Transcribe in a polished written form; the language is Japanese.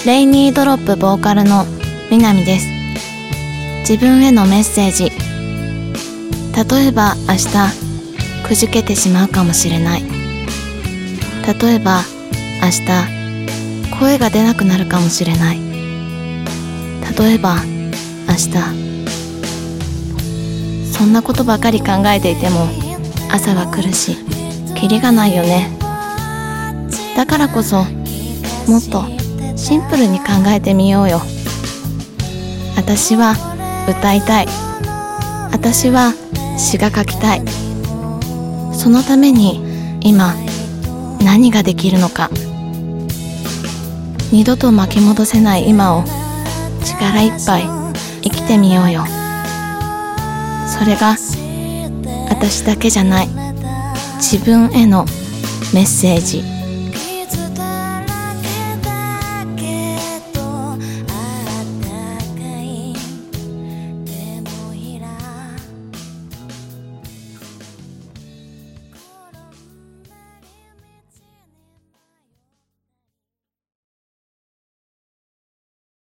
レイニードロップボーカルのみなみです。自分へのメッセージ。例えば明日くじけてしまうかもしれない。例えば明日声が出なくなるかもしれない。例えば明日、そんなことばかり考えていても朝が来るしキリがないよね。だからこそもっとシンプルに考えてみようよ。私は歌いたい。私は詩が書きたい。そのために今何ができるのか。二度と巻き戻せない今を力いっぱい生きてみようよ。それが私だけじゃない自分へのメッセージ。